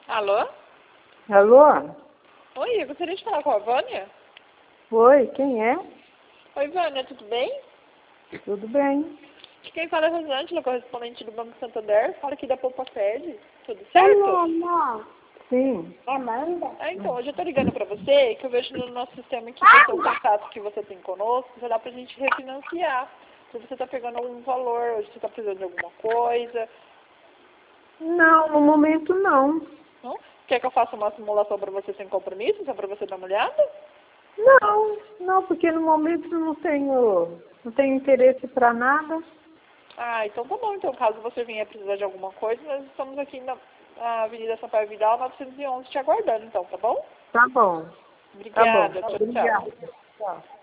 Alô? Alô? Oi, eu gostaria de falar com a Vânia. Oi, quem é? Oi, Vânia, tudo bem? Tudo bem. Quem fala é a Rosângela, correspondente do Banco Santander. Fala aqui da Poupa Sede. Tudo É certo? Amanda. Sim. É Amanda? Então, hoje eu tô ligando pra você, que eu vejo no nosso sistema que você, o contato que você tem conosco, já dá pra gente refinanciar. Se você tá pegando algum valor, hoje você tá precisando de alguma coisa. Não, no momento não. Não? Quer que eu faça uma simulação pra você sem compromisso, só pra você dar uma olhada? Não, porque no momento não tenho interesse para nada. Ah, então tá bom. Então, caso você venha precisar de alguma coisa, nós estamos aqui na Avenida Sampaio Vidal, 911, te aguardando, então, tá bom? Tá bom. Tá bom. Obrigada. Tchau, tchau. Obrigada. Tchau.